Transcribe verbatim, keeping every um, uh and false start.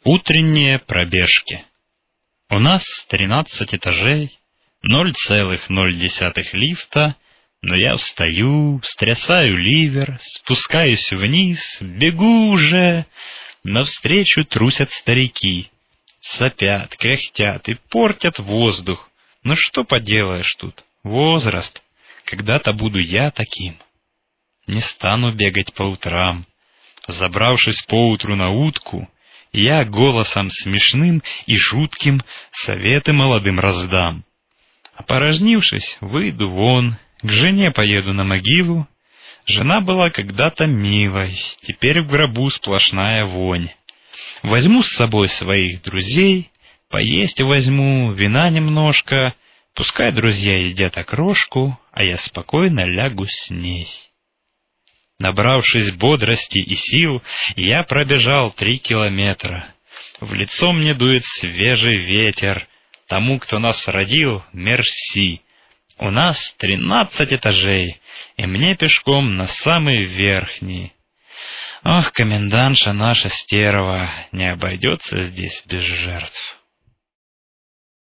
Утренние пробежки. У нас тринадцать этажей, ноль целых ноль десятых лифта, но я встаю, стрясаю ливер, спускаюсь вниз, бегу уже. Навстречу трусят старики, сопят, кряхтят и портят воздух. Ну что поделаешь тут, возраст, когда-то буду я таким. Не стану бегать по утрам. Забравшись поутру на утку, я голосом смешным и жутким советы молодым раздам. Опорожнившись, выйду вон, к жене поеду на могилу. Жена была когда-то милой, теперь в гробу сплошная вонь. Возьму с собой своих друзей, поесть возьму, вина немножко, пускай друзья едят окрошку, а я спокойно лягу с ней. Набравшись бодрости и сил, я пробежал три километра. В лицо мне дует свежий ветер. Тому, кто нас родил, мерси. У нас тринадцать этажей, и мне пешком на самый верхний. Ох, комендантша наша стерва, не обойдется здесь без жертв.